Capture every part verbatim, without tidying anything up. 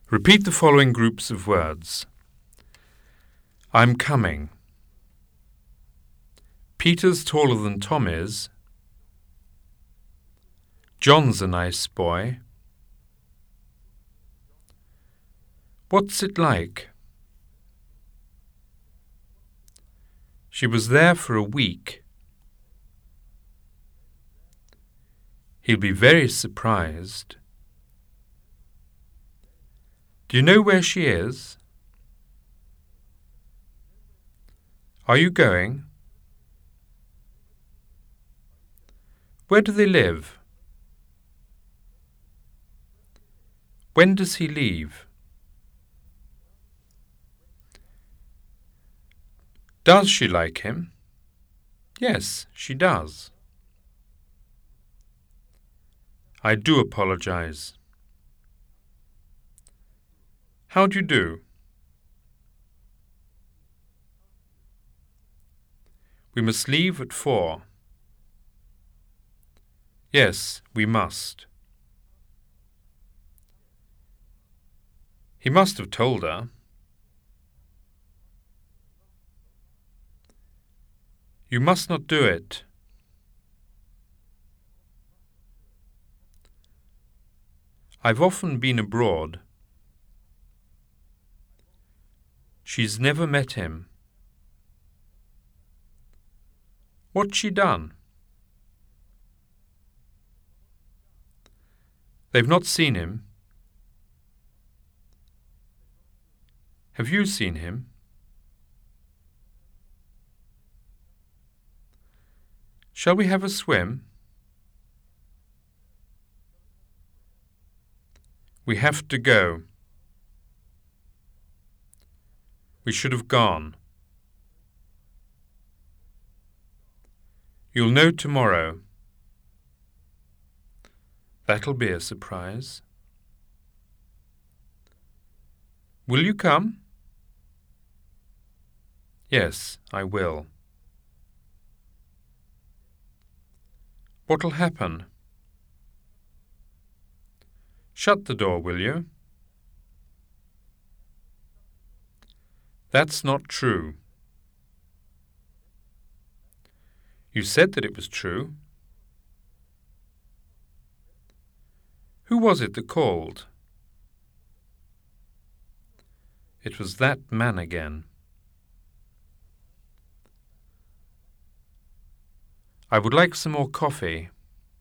Repeat the following groups of words. I'm coming. Peter's taller than Tom is. John's a nice boy. What's it like? She was there for a week. He'll be very surprised. Do you know where she is? Are you going? Where do they live? When does he leave? Does she like him? Yes, she does. I do apologize. How do you do? We must leave at four. Yes, we must. He must have told her. You must not do it. I've often been abroad. She's never met him. What's she done? They've not seen him. Have you seen him? Shall we have a swim? We have to go. We should have gone. You'll know tomorrow. That'll be a surprise. Will you come? Yes, I will. What'll happen? Shut the door, will you? That's not true. You said that it was true. Who was it that called? It was that man again. I would like some more coffee.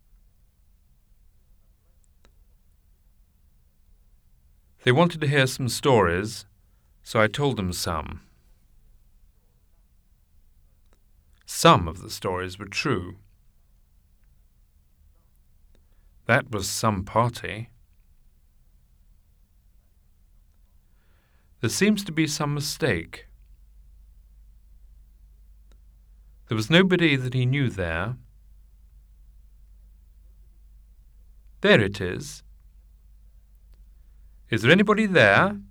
They wanted to hear some stories, so I told them some. Some of the stories were true. That was some party. There seems to be some mistake. There was nobody that he knew there. There it is. Is there anybody there?